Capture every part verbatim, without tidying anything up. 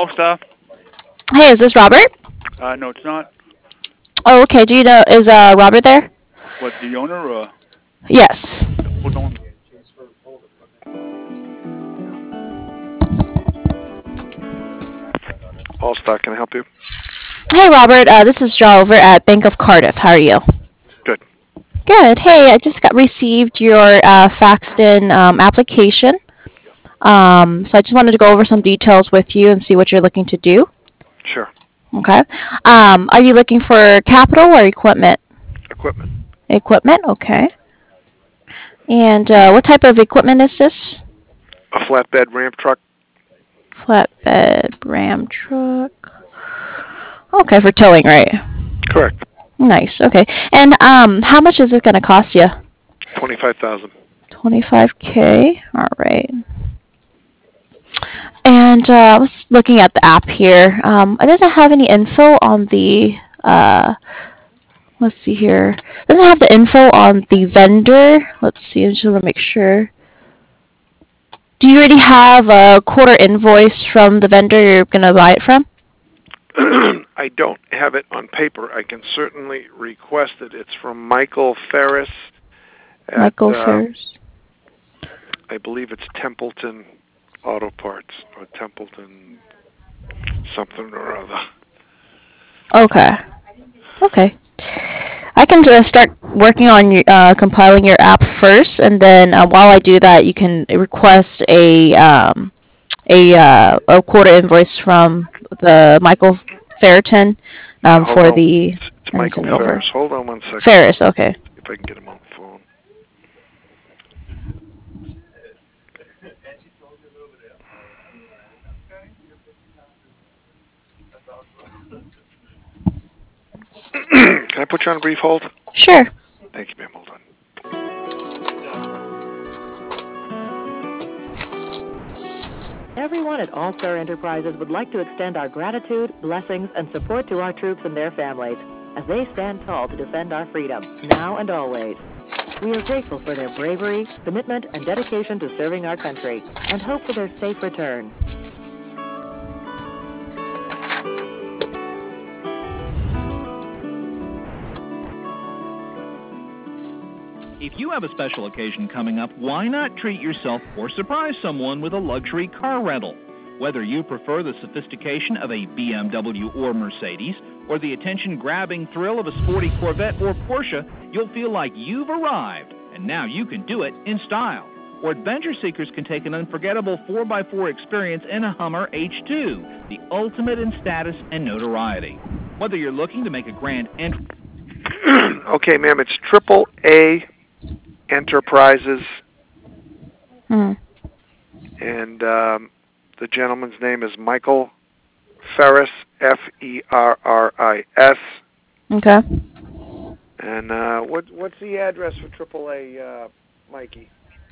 Polestar. Hey, is this Robert? Uh, no, it's not. Oh, okay. Do you know, is uh, Robert there? What, the owner or? Yes. Hold on. Polestar, can I help you? Hey, Robert. Uh, this is Joe over at Bank of Cardiff. How are you? Good. Good. Hey, I just got received your uh, faxed in um, application. Um, so I just wanted to go over some details with you and see what you're looking to do. Sure. Okay. Um, are you looking for capital or equipment? Equipment. Equipment. Okay. And uh, what type of equipment is this? A flatbed ramp truck. Flatbed Ram truck. Okay, for towing, right? Correct. Nice. Okay. And um, how much is it going to cost you? Twenty-five thousand. twenty-five K. All right. And uh, I was looking at the app here. Um, it doesn't have any info on the. Uh, let's see here. It doesn't have the info on the vendor. Let's see. I just want to make sure. Do you already have a quarter invoice from the vendor you're going to buy it from? I don't have it on paper. I can certainly request it. It's from Michael Ferris. At, Michael uh, Ferris. I believe it's Templeton Auto Parts or Templeton something or other. Okay. Okay. I can uh, start working on your, uh, compiling your app first, and then uh, while I do that, you can request a um, a uh, a quarter invoice from the Michael Ferriton Yeah, um, hold for on. the. It's, it's Michael send it over. Ferris. Hold on one second. Ferris. Okay. If I can get him on the phone. Can I put you on a brief hold? Sure. Thank you, ma'am. Hold on. Everyone at All Star Enterprises would like to extend our gratitude, blessings, and support to our troops and their families as they stand tall to defend our freedom, now and always. We are grateful for their bravery, commitment, and dedication to serving our country, and hope for their safe return. If you have a special occasion coming up, why not treat yourself or surprise someone with a luxury car rental? Whether you prefer the sophistication of a B M W or Mercedes, or the attention-grabbing thrill of a sporty Corvette or Porsche, you'll feel like you've arrived, and now you can do it in style. Or adventure seekers can take an unforgettable four by four experience in a Hummer H two, the ultimate in status and notoriety. Whether you're looking to make a grand entry... Okay, ma'am, it's Triple A Enterprises, Hmm. and um, the gentleman's name is Michael Ferris, F E R R I S. Okay. And uh, what what's the address for Triple A, uh, Mikey?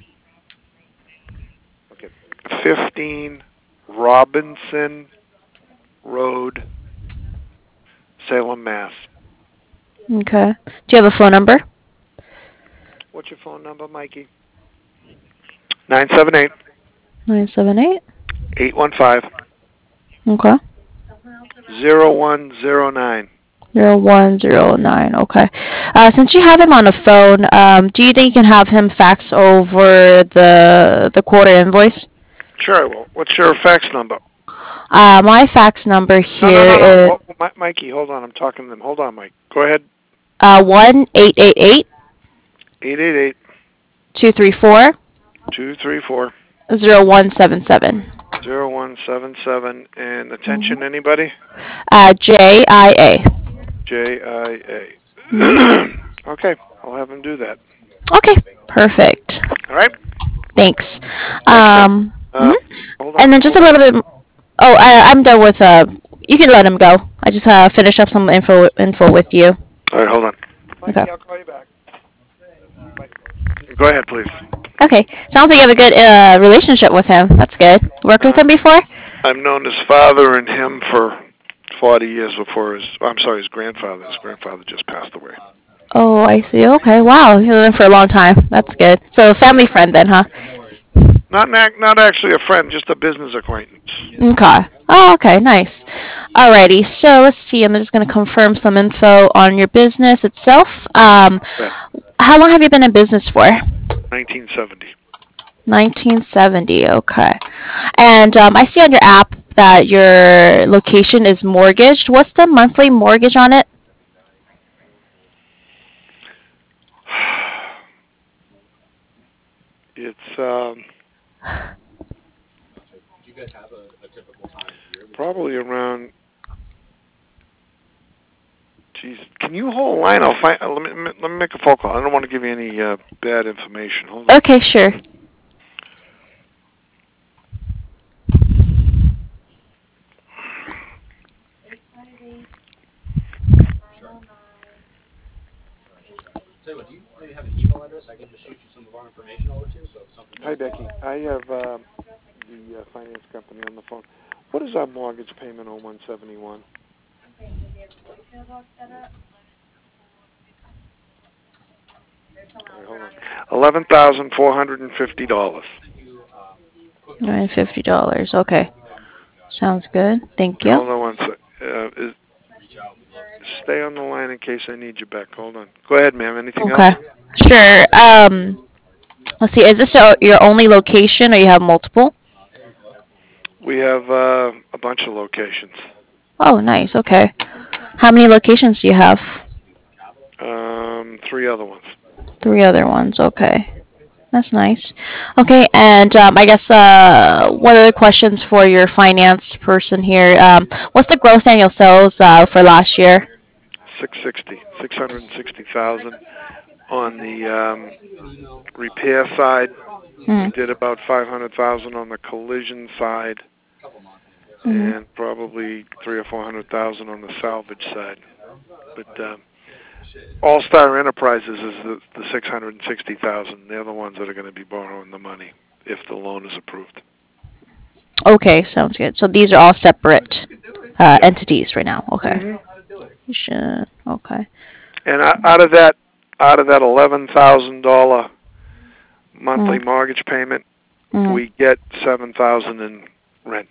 Okay, fifteen Robinson Road, Salem, Mass. Okay. Do you have a phone number? What's your phone number, Mikey? nine seven eight, nine seven eight. eight one five, Okay. zero one zero nine. Zero one zero nine. Okay. Uh, since you have him on the phone, um, do you think you can have him fax over the the quarter invoice? Sure, well, what's your fax number? Uh, my fax number here no, no, no, is no. Oh, Mi- Mikey, hold on. I'm talking to them. Hold on, Mike. Go ahead. uh one eight eight eight eight eight eight, two three four two three four, zero one seven seven. zero one seven seven. And attention, anybody? Uh, J I A. J I A. Okay, I'll have him do that. Okay. Perfect. All right? Thanks. Um, Uh, mhm. hold on. And then just a little bit. Oh, I, I'm done with. Uh, you can let him go. I just uh, finish up some info info with you. All right, hold on. Mikey, Okay. I'll call you back. Go ahead, please. Okay. Sounds like you have a good uh, relationship with him. That's good. Worked with him before? I've known his father and him for forty years before his, I'm sorry, his grandfather. His grandfather just passed away. Oh, I see. Okay. Wow. You knew him for a long time. That's good. So, family friend then, huh? Not not not actually a friend, just a business acquaintance. Okay. Oh, okay, nice. Alrighty, so let's see. I'm just going to confirm some info on your business itself. Um, Yeah. how long have you been in business for? nineteen seventy. nineteen seventy, okay. And um, I see on your app that your location is mortgaged. What's the monthly mortgage on it? It's um, probably around. Geez, can you hold a line? I'll find. Uh, let me let me make a phone call. I don't want to give you any uh, bad information. Hold on. Okay, sure. Hi, Becky. I have uh, the uh, finance company on the phone. What is our mortgage payment on one seventy-one? Right, hold on. Eleven thousand four hundred and fifty dollars. nine hundred fifty dollars. Okay. Sounds good. Thank you. Hold on one sec. Uh, is, stay on the line in case I need you back. Hold on. Go ahead, ma'am. Anything Okay. else? Sure. Um, let's see. Is this your, your only location, or you have multiple? We have uh, a bunch of locations. Oh, nice. Okay. How many locations do you have? Um, three other ones. Three other ones. Okay. That's nice. Okay, and um, I guess uh, what other questions for your finance person here? Um, what's the gross annual sales uh, for last year? six sixty, six hundred sixty thousand. On the um, repair side, Mm-hmm. we did about five hundred thousand on the collision side, Mm-hmm. and probably three or four hundred thousand on the salvage side. But um, All Star Enterprises is the, the six hundred sixty thousand. They're the ones that are going to be borrowing the money if the loan is approved. Okay, sounds good. So these are all separate uh, entities right now. Okay. Mm-hmm. Sure. Okay. And out of that, out of that eleven thousand dollar monthly Mm. mortgage payment, Mm. we get seven thousand in rent.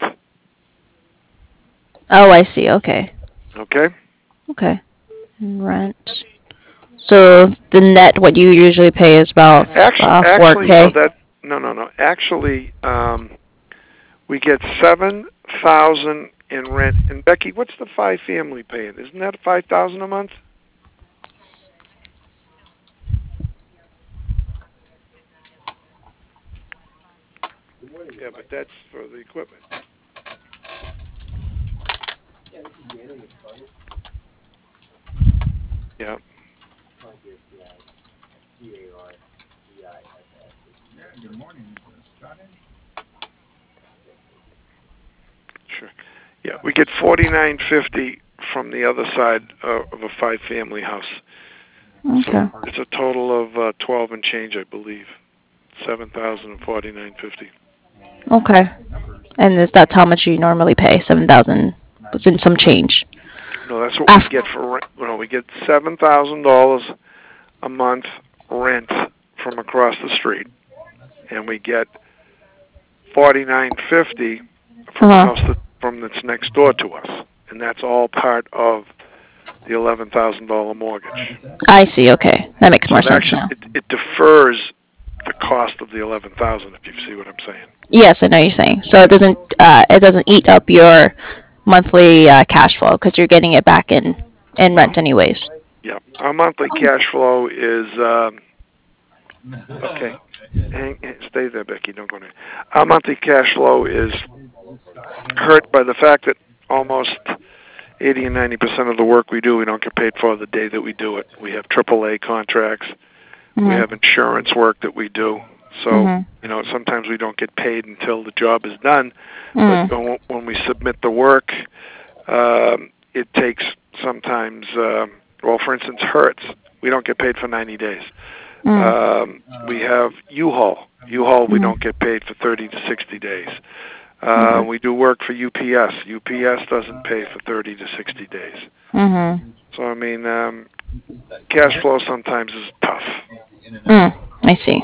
Oh, I see. Okay. Okay. Okay. Rent. So the net, what you usually pay is about Actually, uh, actually, no. four K. That no, no, no. Actually, um, we get seven thousand in rent. And Becky, what's the five family paying? Isn't that five thousand a month? Yeah, but that's for the equipment. Yeah. Sure. Yeah, we get forty nine fifty from the other side uh, of a five family house. Okay. So it's a total of uh, twelve and change, I believe. Seven thousand and forty nine fifty. Okay. And is that's how much you normally pay? Seven thousand in some change. No, that's what Af- we get for rent. No, we get seven thousand dollars a month rent from across the street, and we get forty nine fifty from Uh-huh. the house that, from that's next door to us, and that's all part of the eleven thousand dollar mortgage. I see. Okay, that makes So more it sense actually now. it, it defers the cost of the eleven thousand. If you see what I'm saying. Yes, I know what you're saying. So it doesn't uh, it doesn't eat up your monthly uh, cash flow because you're getting it back in in rent anyways. Yeah, our monthly cash flow is um, okay. Hang, stay there, Becky. Don't go there. Our monthly cash flow is hurt by the fact that almost eighty and ninety percent of the work we do, we don't get paid for the day that we do it. We have triple A contracts. Mm-hmm. We have insurance work that we do. So, Mm-hmm. you know, sometimes we don't get paid until the job is done. Mm. But when- when we submit the work, um, it takes sometimes, uh, well, for instance, Hertz, we don't get paid for ninety days. Mm. Um, we have U-Haul. U-Haul, we Mhm. don't get paid for thirty to sixty days. Uh, Okay. we do work for U P S. U P S doesn't pay for thirty to sixty days. Mm-hmm. So, I mean, um, cash flow sometimes is tough. Mm. I see.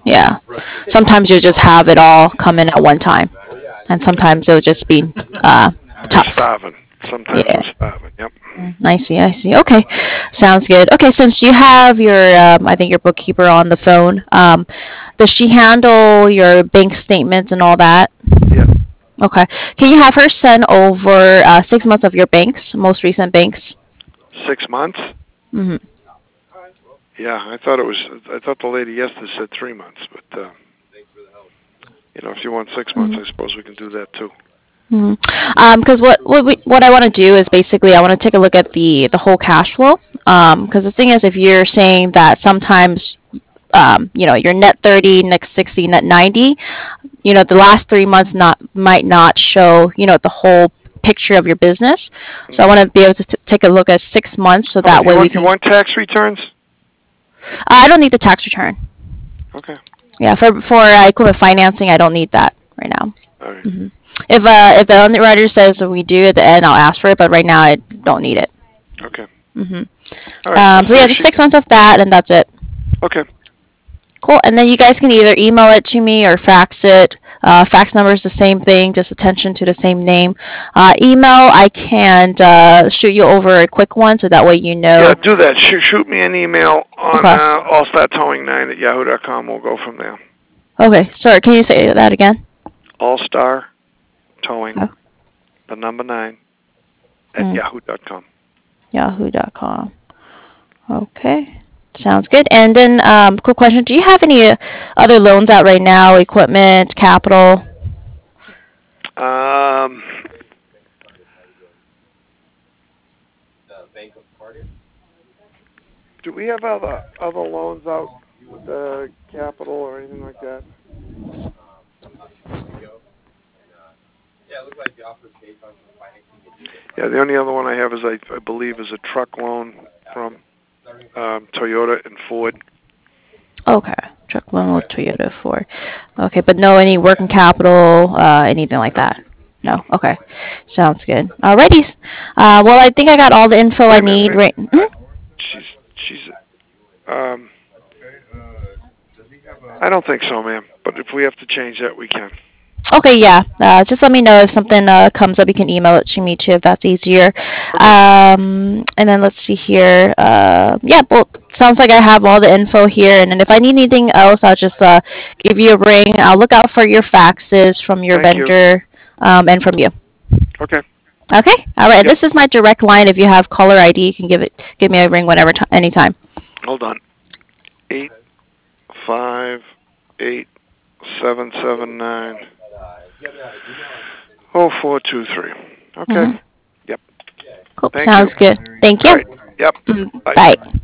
Yeah. Sometimes you'll just have it all come in at one time, and sometimes it'll just be uh, We're tough. starving. Sometimes Yeah. we're starving. Yep. I see, I see. Okay, sounds good. Okay, since you have your, um, I think your bookkeeper on the phone, um, does she handle your bank statements and all that? Yeah. Okay. Can you have her send over uh, six months of your banks, most recent banks? Six months. Mm-hmm. Yeah, I thought it was. I thought the lady yesterday said three months, but uh, you know, if you want six months, Mm-hmm. I suppose we can do that too. Mm-hmm. Um, because what what we, what I want to do is basically I want to take a look at the the whole cash flow. Um, because the thing is, if you're saying that sometimes, um, you know, your net thirty, net sixty, net ninety, you know, the last three months not might not show, you know, the whole picture of your business. So I want to be able to t- take a look at six months, so How about that you way we want can. you want tax returns? Uh, I don't need the tax return. Okay. Yeah, for for uh, equipment financing, I don't need that right now. All right. Hmm If uh if the underwriter says that we do at the end, I'll ask for it. But right now, I don't need it. Okay. Hmm All right. Um, I'll so see yeah, if just she six can- months of that, and that's it. Okay. Cool. And then you guys can either email it to me or fax it. Uh, fax number is the same thing, just attention to the same name. Uh, email, I can uh, shoot you over a quick one, so that way you know. Yeah, do that. Shoot, shoot me an email on Okay. uh, allstar towing nine at yahoo dot com. We'll go from there. Okay. Sorry, can you say that again? Allstar towing, Oh. the number nine at Mm. yahoo dot com. yahoo dot com. Okay. Sounds good. And then, um, quick question: do you have any uh, other loans out right now? Equipment, capital? Um. Do we have other other loans out with the capital or anything like that? Yeah, the only other one I have is I, I believe is a truck loan from um, Toyota and Ford. Okay. Truck loan with Toyota Ford. Okay, but no any working capital, uh, anything like that? No. Okay. Sounds good. Alrighty. Uh, well, I think I got all the info I Wait a minute, need. wait Right. a minute. Mhm. She's she's um. I don't think so, ma'am. But if we have to change that, we can. Okay, yeah. Uh, just let me know if something uh, comes up. You can email it to me too if that's easier. Okay. Um, and then let's see here. Uh, yeah, well, sounds like I have all the info here. And then if I need anything else, I'll just uh, give you a ring. I'll look out for your faxes from your Thank you. vendor um, and from you. Okay. Okay. All right. Yep. This is my direct line. If you have caller I D, you can give it, give me a ring whenever, t- anytime. Hold on. Eight five eight seven seven nine oh four two three. Okay. Mhm. Yep. Cool. Thank Sounds you. good. Thank you. All right. Yep. Mm, Bye. bye.